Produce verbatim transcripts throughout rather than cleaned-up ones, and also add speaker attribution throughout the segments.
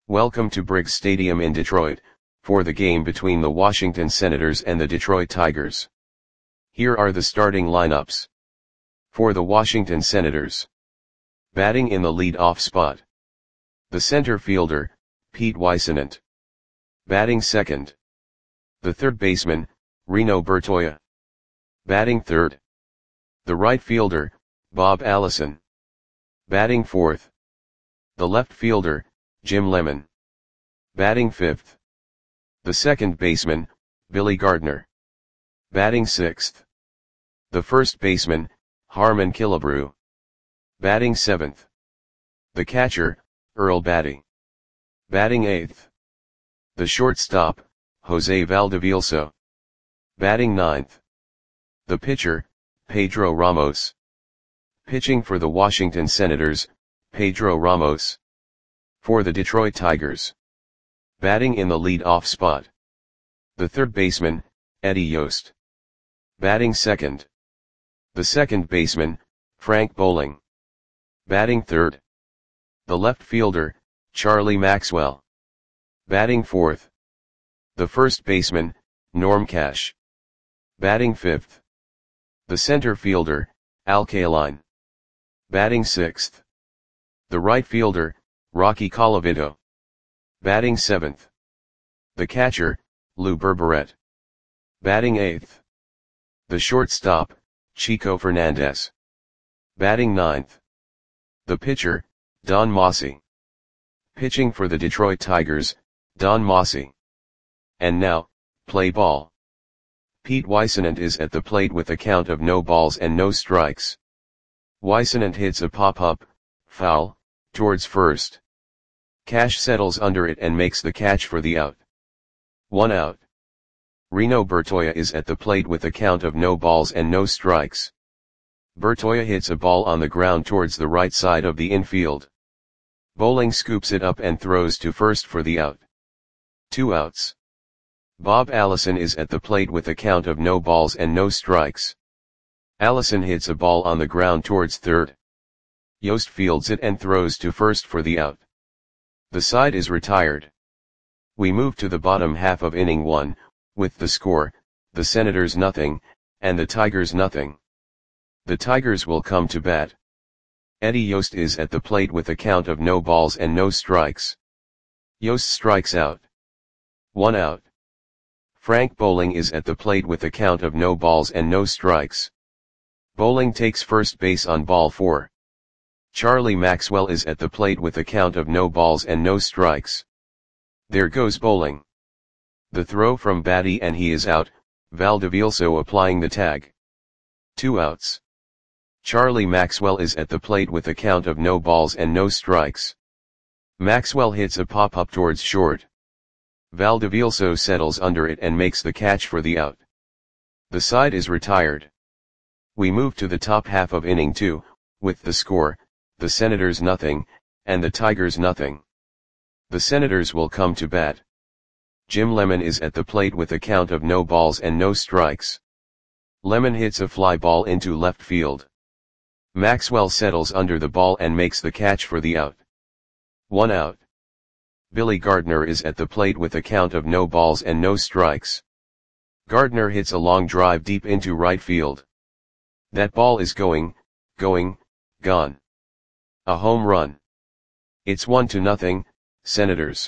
Speaker 1: Welcome to Briggs Stadium in Detroit, for the game between the Washington Senators and the Detroit Tigers. Here are the starting lineups. For the Washington Senators. Batting in the lead-off spot. The center fielder, Pete Whisenant. Batting second. The third baseman, Reno Bertoia. Batting third. The right fielder, Bob Allison. Batting fourth. The left fielder, Jim Lemon. Batting fifth. The second baseman, Billy Gardner. Batting sixth. The first baseman, Harmon Killebrew. Batting seventh. The catcher, Earl Batty. Batting eighth. The shortstop, Jose Valdevielso. Batting ninth. The pitcher, Pedro Ramos. Pitching for the Washington Senators, Pedro Ramos. For the Detroit Tigers. Batting in the lead-off spot. The third baseman, Eddie Yost. Batting second. The second baseman, Frank Bowling. Batting third. The left fielder, Charlie Maxwell. Batting fourth. The first baseman, Norm Cash. Batting fifth. The center fielder, Al Kaline. Batting sixth. The right fielder, Rocky Colavito. Batting seventh. The catcher, Lou Berberet. Batting eighth. The shortstop, Chico Fernandez. Batting ninth. The pitcher, Don Mossi. Pitching for the Detroit Tigers, Don Mossi. And now, play ball. Pete Whisenant is at the plate with a count of no balls and no strikes. Whisenant hits a pop-up, foul, towards first. Cash settles under it and makes the catch for the out. One out. Reno Bertoia is at the plate with a count of no balls and no strikes. Bertoia hits a ball on the ground towards the right side of the infield. Bowling scoops it up and throws to first for the out. Two outs. Bob Allison is at the plate with a count of no balls and no strikes. Allison hits a ball on the ground towards third. Yost fields it and throws to first for the out. The side is retired. We move to the bottom half of inning one, with the score, the Senators nothing, and the Tigers nothing. The Tigers will come to bat. Eddie Yost is at the plate with a count of no balls and no strikes. Yost strikes out. One out. Frank Bowling is at the plate with a count of no balls and no strikes. Bowling takes first base on ball four. Charlie Maxwell is at the plate with a count of no balls and no strikes. There goes Bowling. The throw from Batty and he is out, Valdevielso applying the tag. Two outs. Charlie Maxwell is at the plate with a count of no balls and no strikes. Maxwell hits a pop-up towards short. Valdevielso settles under it and makes the catch for the out. The side is retired. We move to the top half of inning two, with the score, the Senators nothing, and the Tigers nothing. The Senators will come to bat. Jim Lemon is at the plate with a count of no balls and no strikes. Lemon hits a fly ball into left field. Maxwell settles under the ball and makes the catch for the out. One out. Billy Gardner is at the plate with a count of no balls and no strikes. Gardner hits a long drive deep into right field. That ball is going, going, gone. A home run. It's one to nothing, Senators.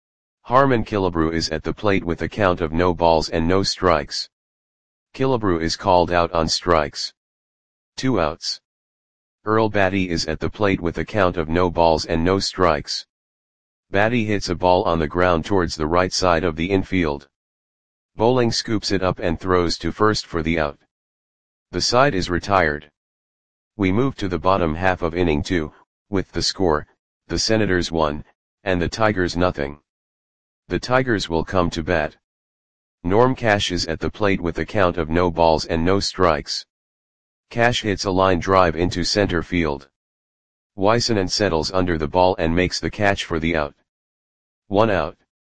Speaker 1: Harmon Killebrew is at the plate with a count of no balls and no strikes. Killebrew is called out on strikes. Two outs. Earl Batty is at the plate with a count of no balls and no strikes. Batty hits a ball on the ground towards the right side of the infield. Bowling scoops it up and throws to first for the out. The side is retired. We move to the bottom half of inning two, with the score, the Senators one, and the Tigers nothing. The Tigers will come to bat. Norm Cash is at the plate with a count of no balls and no strikes. Cash hits a line drive into center field. Whisenant settles under the ball and makes the catch for the out. One out.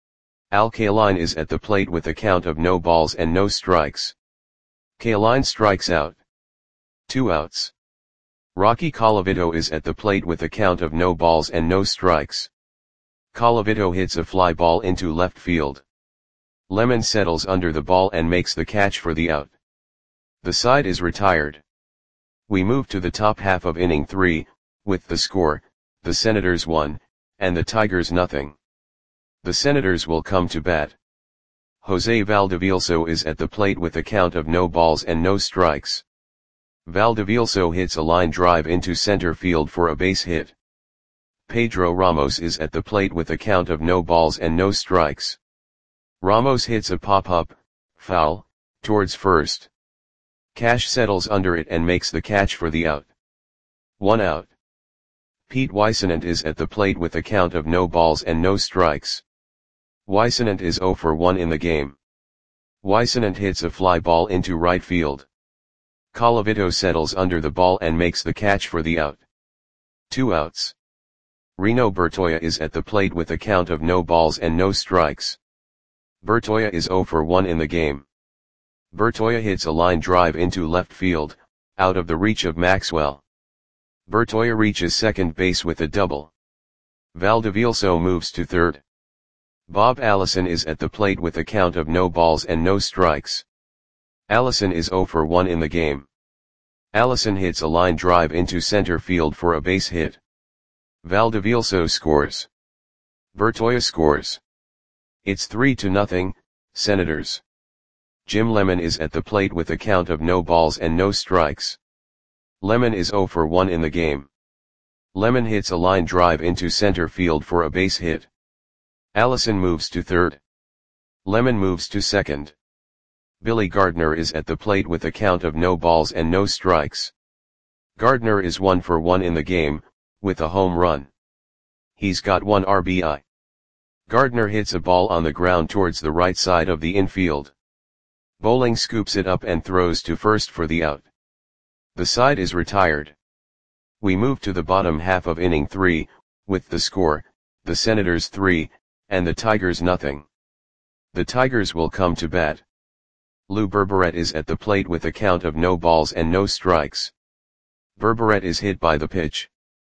Speaker 1: Al Kaline is at the plate with a count of no balls and no strikes. Kaline strikes out. Two outs. Rocky Colavito is at the plate with a count of no balls and no strikes. Colavito hits a fly ball into left field. Lemon settles under the ball and makes the catch for the out. The side is retired. We move to the top half of inning three, with the score, the Senators one, and the Tigers nothing. The Senators will come to bat. Jose Valdevielso is at the plate with a count of no balls and no strikes. Valdevielso hits a line drive into center field for a base hit. Pedro Ramos is at the plate with a count of no balls and no strikes. Ramos hits a pop-up, foul, towards first. Cash settles under it and makes the catch for the out. One out. Pete Whisenant is at the plate with a count of no balls and no strikes. Whisenant is zero for one in the game. Whisenant hits a fly ball into right field. Colavito settles under the ball and makes the catch for the out. Two outs. Reno Bertoya is at the plate with a count of no balls and no strikes. Bertoya is zero for one in the game. Bertoya hits a line drive into left field, out of the reach of Maxwell. Bertoya reaches second base with a double. Valdevielso moves to third. Bob Allison is at the plate with a count of no balls and no strikes. Allison is zero for one in the game. Allison hits a line drive into center field for a base hit. Valdevielso scores. Bertoya scores. It's three to nothing, Senators. Jim Lemon is at the plate with a count of no balls and no strikes. Lemon is zero for one in the game. Lemon hits a line drive into center field for a base hit. Allison moves to third. Lemon moves to second. Billy Gardner is at the plate with a count of no balls and no strikes. Gardner is one for one in the game, with a home run. He's got one R B I. Gardner hits a ball on the ground towards the right side of the infield. Bowling scoops it up and throws to first for the out. The side is retired. We move to the bottom half of inning three, with the score, the Senators three, and the Tigers nothing. The Tigers will come to bat. Lou Berberet is at the plate with a count of no balls and no strikes. Berberet is hit by the pitch.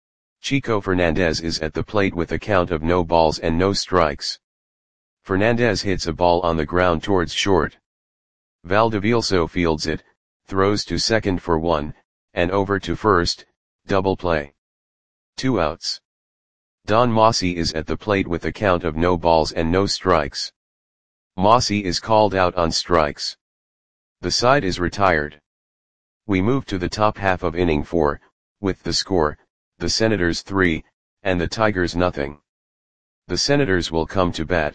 Speaker 1: Chico Fernandez is at the plate with a count of no balls and no strikes. Fernandez hits a ball on the ground towards short. Valdevielso fields it, throws to second for one, and over to first, double play. Two outs. Don Mossy is at the plate with a count of no balls and no strikes. Mossy is called out on strikes. The side is retired. We move to the top half of inning four, with the score, the Senators three, and the Tigers nothing. The Senators will come to bat.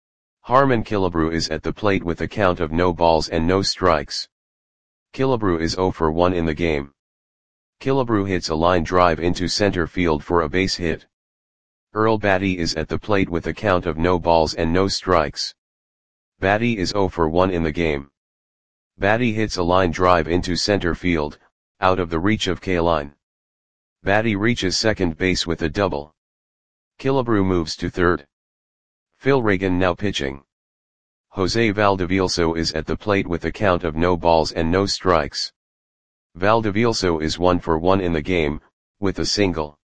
Speaker 1: Harmon Killebrew is at the plate with a count of no balls and no strikes. Killebrew is zero for one in the game. Killebrew hits a line drive into center field for a base hit. Earl Batty is at the plate with a count of no balls and no strikes. Batty is zero for one in the game. Batty hits a line drive into center field, out of the reach of Kaline. Batty reaches second base with a double. Killebrew moves to third. Phil Reagan now pitching. Jose Valdevielso is at the plate with a count of no balls and no strikes. Valdevielso is one for one in the game, with a single.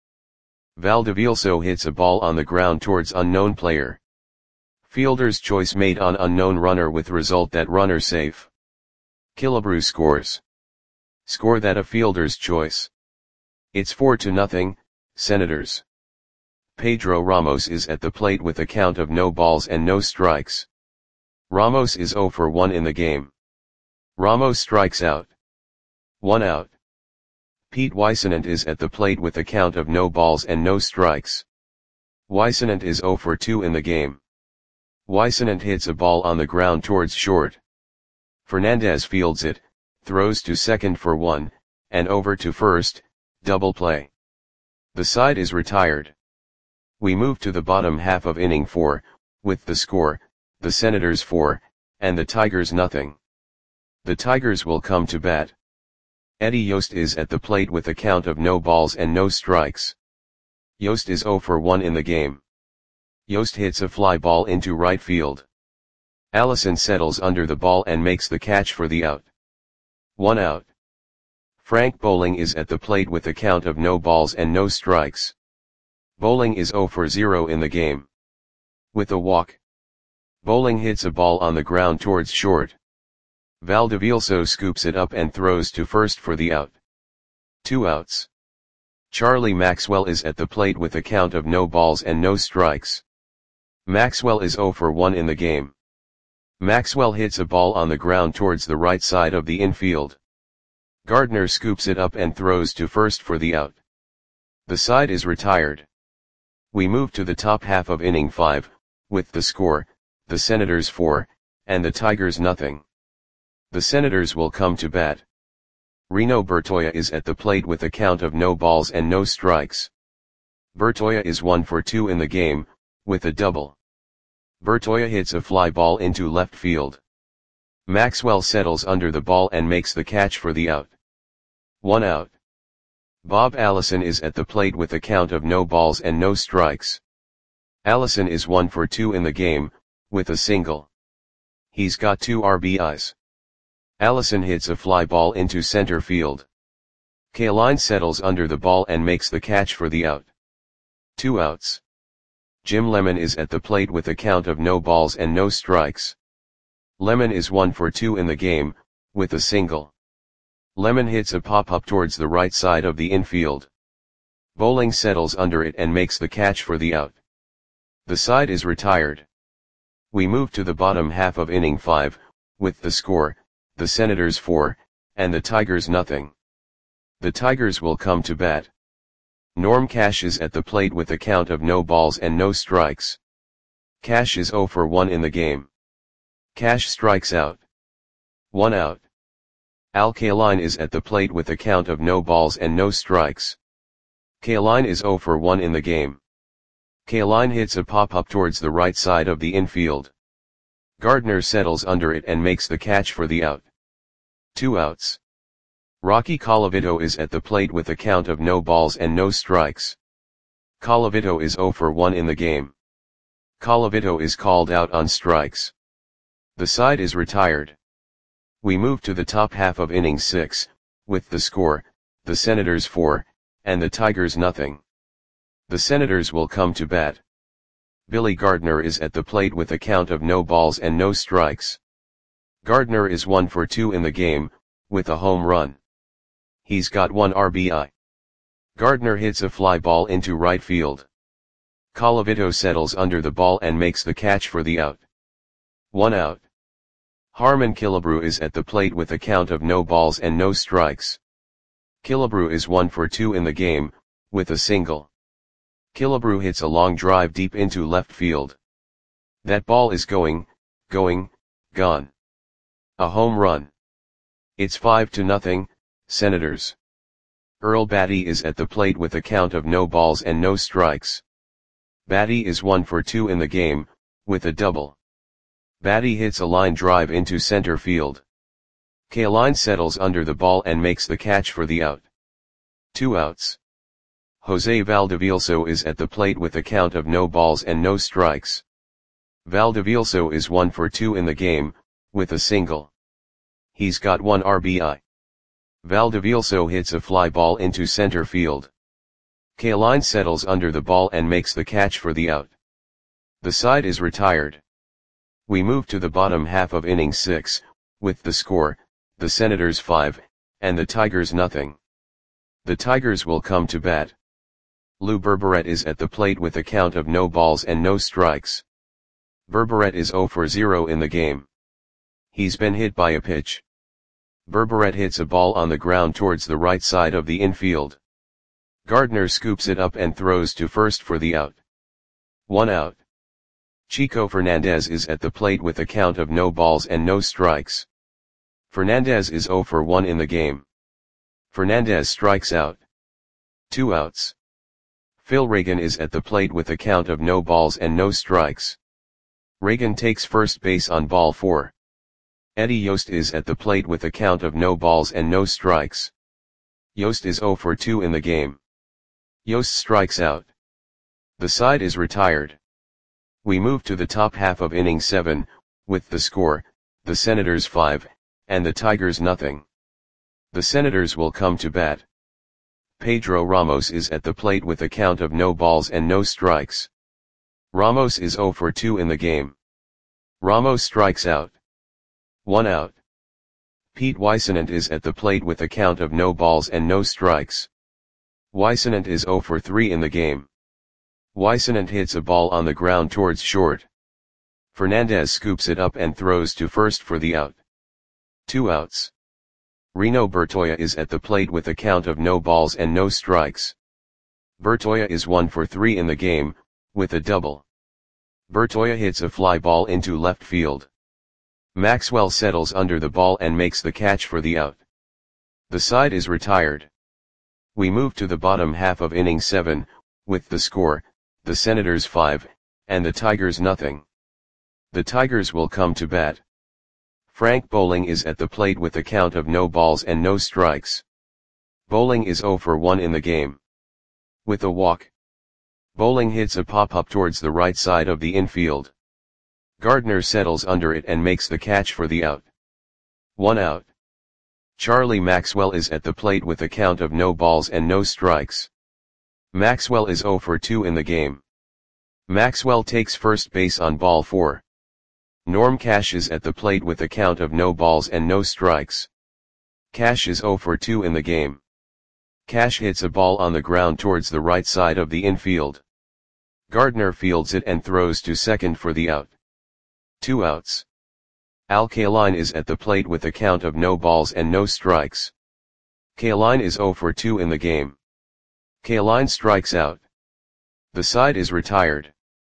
Speaker 1: Valdevielso hits a ball on the ground towards unknown player. Fielder's choice made on unknown runner with result that runner safe. Killebrew scores. Score that a fielder's choice. It's four to nothing, Senators. Pedro Ramos is at the plate with a count of no balls and no strikes. Ramos is zero for one in the game. Ramos strikes out. One out. Pete Whisenant is at the plate with a count of no balls and no strikes. Whisenant is zero for two in the game. Whisenant hits a ball on the ground towards short. Fernandez fields it, throws to second for one, and over to first, double play. The side is retired. We move to the bottom half of inning four, with the score, the Senators four, and the Tigers nothing. The Tigers will come to bat. Eddie Yost is at the plate with a count of no balls and no strikes. Yost is zero for one in the game. Yost hits a fly ball into right field. Allison settles under the ball and makes the catch for the out. One out. Frank Bowling is at the plate with a count of no balls and no strikes. Bowling is zero for zero in the game. With a walk. Bowling hits a ball on the ground towards short. Valdevilso scoops it up and throws to first for the out. Two outs. Charlie Maxwell is at the plate with a count of no balls and no strikes. Maxwell is oh for one in the game. Maxwell hits a ball on the ground towards the right side of the infield. Gardner scoops it up and throws to first for the out. The side is retired. We move to the top half of inning five, with the score, the Senators four, and the Tigers nothing. The Senators will come to bat. Reno Bertoia is at the plate with a count of no balls and no strikes. Bertoia is one for two in the game, with a double. Bertoia hits a fly ball into left field. Maxwell settles under the ball and makes the catch for the out. One out. Bob Allison is at the plate with a count of no balls and no strikes. Allison is one for two in the game, with a single. He's got two R B Is. Allison hits a fly ball into center field. Kaline settles under the ball and makes the catch for the out. Two outs. Jim Lemon is at the plate with a count of no balls and no strikes. Lemon is one for two in the game, with a single. Lemon hits a pop-up towards the right side of the infield. Bowling settles under it and makes the catch for the out. The side is retired. We move to the bottom half of inning five, with the score, the Senators four, and the Tigers nothing. The Tigers will come to bat. Norm Cash is at the plate with a count of no balls and no strikes. Cash is oh for one in the game. Cash strikes out. One out. Al Kaline is at the plate with a count of no balls and no strikes. Kaline is oh for one in the game. Kaline hits a pop-up towards the right side of the infield. Gardner settles under it and makes the catch for the out. Two outs. Rocky Colavito is at the plate with a count of no balls and no strikes. Colavito is oh for one in the game. Colavito is called out on strikes. The side is retired. We move to the top half of inning six, with the score, the Senators four, and the Tigers nothing. The Senators will come to bat. Billy Gardner is at the plate with a count of no balls and no strikes. Gardner is one for two in the game, with a home run. He's got one R B I. Gardner hits a fly ball into right field. Colavito settles under the ball and makes the catch for the out. One out. Harmon Killebrew is at the plate with a count of no balls and no strikes. Killebrew is one for two in the game, with a single. Killebrew hits a long drive deep into left field. That ball is going, going, gone. A home run. It's five to nothing, Senators. Earl Batty is at the plate with a count of no balls and no strikes. Batty is one for two in the game, with a double. Batty hits a line drive into center field. Kaline settles under the ball and makes the catch for the out. Two outs. Jose Valdevilso is at the plate with a count of no balls and no strikes. Valdevilso is one for two in the game, with a single. He's got one R B I. Valdevilso hits a fly ball into center field. Kaline settles under the ball and makes the catch for the out. The side is retired. We move to the bottom half of inning six, with the score, the Senators five, and the Tigers nothing. The Tigers will come to bat. Lou Berberet is at the plate with a count of no balls and no strikes. Berberet is oh for zero in the game. He's been hit by a pitch. Berberet hits a ball on the ground towards the right side of the infield. Gardner scoops it up and throws to first for the out. One out. Chico Fernandez is at the plate with a count of no balls and no strikes. Fernandez is oh for one in the game. Fernandez strikes out. Two outs. Phil Reagan is at the plate with a count of no balls and no strikes. Reagan takes first base on ball four. Eddie Yost is at the plate with a count of no balls and no strikes. Yost is oh for two in the game. Yost strikes out. The side is retired. We move to the top half of inning seven, with the score, the Senators five, and the Tigers nothing. The Senators will come to bat. Pedro Ramos is at the plate with a count of no balls and no strikes. Ramos is zero for two in the game. Ramos strikes out. One out. Pete Weissenant is at the plate with a count of no balls and no strikes. Weissenant is zero for three in the game. Weissenant hits a ball on the ground towards short. Fernandez scoops it up and throws to first for the out. Two outs. Reno Bertoya is at the plate with a count of no balls and no strikes. Bertoya is one for three in the game, with a double. Bertoya hits a fly ball into left field. Maxwell settles under the ball and makes the catch for the out. The side is retired. We move to the bottom half of inning seven, with the score, the Senators five, and the Tigers nothing. The Tigers will come to bat. Frank Bowling is at the plate with a count of no balls and no strikes. Bowling is zero for one in the game. With a walk. Bowling hits a pop-up towards the right side of the infield. Gardner settles under it and makes the catch for the out. One out. Charlie Maxwell is at the plate with a count of no balls and no strikes. Maxwell is zero for two in the game. Maxwell takes first base on ball four. Norm Cash is at the plate with a count of no balls and no strikes. Cash is zero for two in the game. Cash hits a ball on the ground towards the right side of the infield. Gardner fields it and throws to second for the out. Two outs. Al Kaline is at the plate with a count of no balls and no strikes. Kaline is zero for two in the game. Kaline strikes out. The side is retired.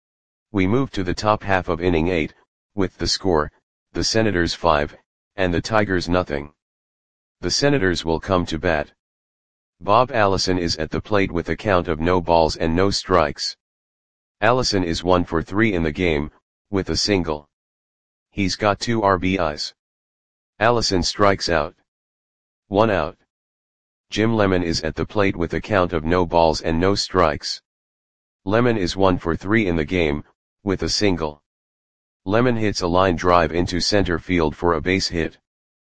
Speaker 1: We move to the top half of inning eight, with the score, the Senators five, and the Tigers nothing. The Senators will come to bat. Bob Allison is at the plate with a count of no balls and no strikes. Allison is one for three in the game, with a single. He's got two R B Is. Allison strikes out. One out. Jim Lemon is at the plate with a count of no balls and no strikes. Lemon is one for three in the game, with a single. Lemon hits a line drive into center field for a base hit.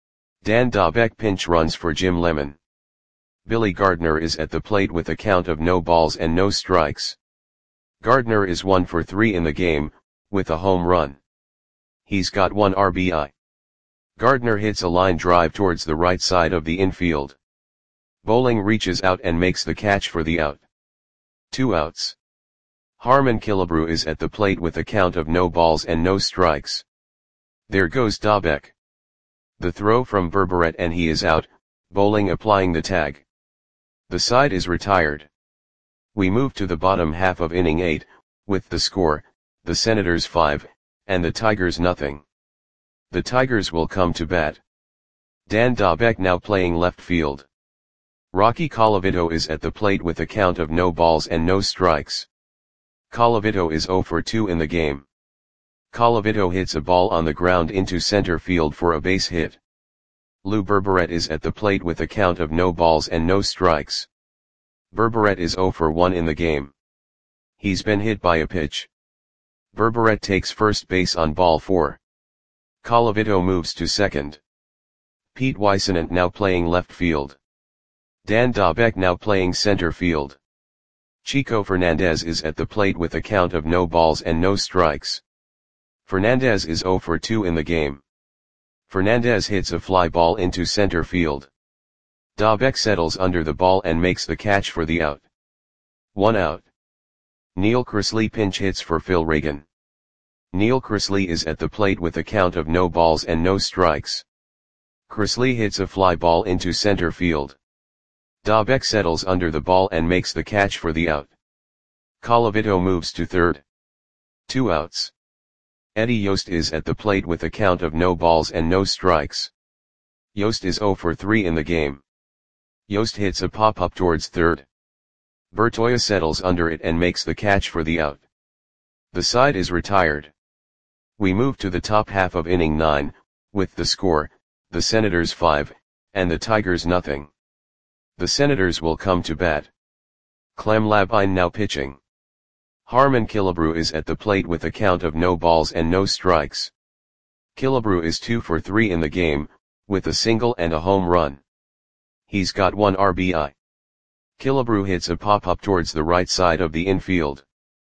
Speaker 1: Dan Dobek pinch runs for Jim Lemon. Billy Gardner is at the plate with a count of no balls and no strikes. Gardner is one for three in the game, with a home run. He's got one R B I. Gardner hits a line drive towards the right side of the infield. Bowling reaches out and makes the catch for the out. Two outs. Harmon Killebrew is at the plate with a count of no balls and no strikes. There goes Dobek. The throw from Berberet and he is out, Bowling applying the tag. The side is retired. We move to the bottom half of inning eight, with the score, the Senators five, and the Tigers nothing. The Tigers will come to bat. Dan Dobek now playing left field. Rocky Colavito is at the plate with a count of no balls and no strikes. Colavito is zero for two in the game. Colavito hits a ball on the ground into center field for a base hit. Lou Berberet is at the plate with a count of no balls and no strikes. Berberet is zero for one in the game. He's been hit by a pitch. Berberet takes first base on ball four. Colavito moves to second. Pete Weissenant now playing left field. Dan Dobek now playing center field. Chico Fernandez is at the plate with a count of no balls and no strikes. Fernandez is zero for two in the game. Fernandez hits a fly ball into center field. Dobek settles under the ball and makes the catch for the out. One out. Neil Chrisley pinch hits for Phil Reagan. Neil Chrisley is at the plate with a count of no balls and no strikes. Chrisley hits a fly ball into center field. Dobek settles under the ball and makes the catch for the out. Colavito moves to third. Two outs. Eddie Yost is at the plate with a count of no balls and no strikes. Yost is zero for three in the game. Yost hits a pop-up towards third. Bertoya settles under it and makes the catch for the out. The side is retired. We move to the top half of inning nine, with the score, the Senators five, and the Tigers nothing. The Senators will come to bat. Clem Labine now pitching. Harmon Killebrew is at the plate with a count of no balls and no strikes. Killebrew is two for three in the game, with a single and a home run. He's got one R B I. Killebrew hits a pop-up towards the right side of the infield.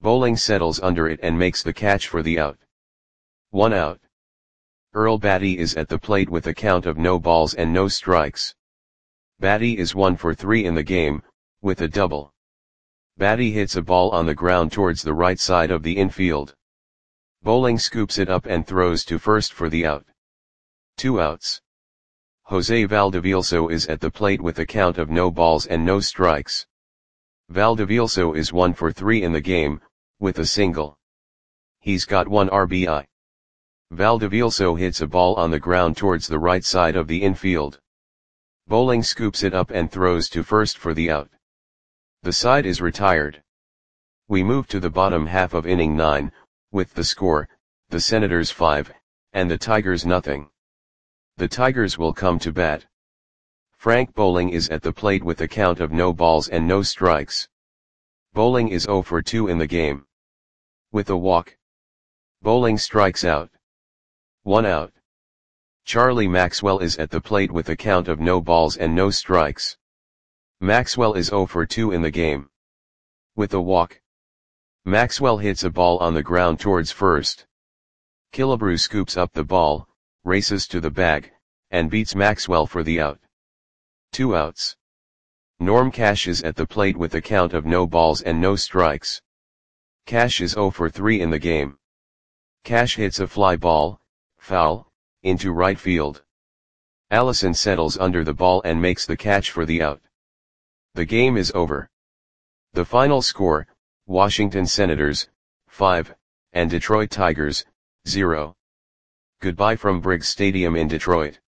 Speaker 1: Bowling settles under it and makes the catch for the out. One out. Earl Batty is at the plate with a count of no balls and no strikes. Batty is one for three in the game, with a double. Batty hits a ball on the ground towards the right side of the infield. Bowling scoops it up and throws to first for the out. Two outs. Jose Valdevilso is at the plate with a count of no balls and no strikes. Valdevilso is one for three in the game, with a single. He's got one R B I. Valdevilso hits a ball on the ground towards the right side of the infield. Bowling scoops it up and throws to first for the out. The side is retired. We move to the bottom half of inning nine, with the score, the Senators five, and the Tigers nothing. The Tigers will come to bat. Frank Bowling is at the plate with a count of no balls and no strikes. Bowling is zero for two in the game. With a walk. Bowling strikes out. One out. Charlie Maxwell is at the plate with a count of no balls and no strikes. Maxwell is zero for two in the game. With a walk. Maxwell hits a ball on the ground towards first. Killebrew scoops up the ball, races to the bag, and beats Maxwell for the out. Two outs. Norm Cash is at the plate with a count of no balls and no strikes. Cash is zero for three in the game. Cash hits a fly ball, foul, into right field. Allison settles under the ball and makes the catch for the out. The game is over. The final score, Washington Senators, five, and Detroit Tigers, zero. Goodbye from Briggs Stadium in Detroit.